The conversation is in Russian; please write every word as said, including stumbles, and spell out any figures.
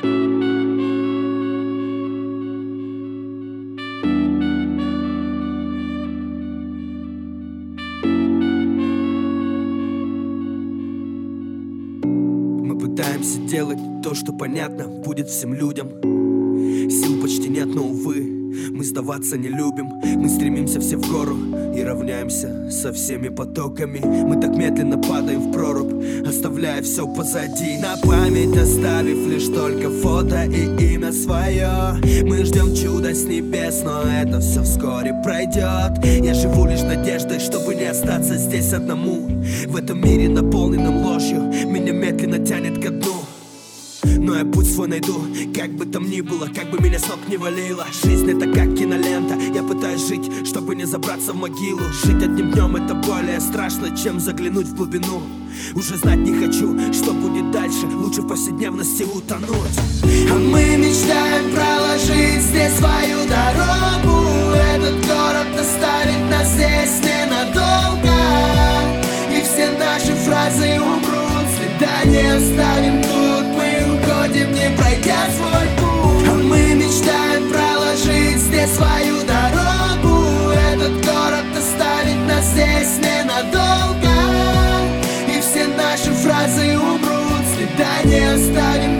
Мы пытаемся делать то, что понятно будет всем людям. Сил почти нет, но увы, мы сдаваться не любим. Мы стремимся все в гору и равняемся со всеми потоками. Мы так медленно падаем в прорубь, оставляя все позади. На память оставив лишь только фото и имя свое. Мы ждем чуда с небес, но это все вскоре пройдет. Я живу лишь надеждой, чтобы не остаться здесь одному. В этом мире, наполненном ложью, меня медленно тянет ко дну. Но я путь свой найду, как бы там ни было, как бы меня с ног не валило. Жизнь это как кинолента, я пытаюсь жить, чтобы не забраться в могилу. Жить одним днем это более страшно, чем заглянуть в глубину. Уже знать не хочу, что будет дальше, лучше в повседневности утонуть. А мы мечтаем проложить здесь свою дорогу. Этот город оставит нас здесь ненадолго. И все наши фразы умрут, следа не оставим тут. Мы уходим, не пройдя свой путь. А мы мечтаем проложить здесь свою дорогу. Этот город оставит нас здесь ненадолго. И все наши фразы умрут, следа не оставим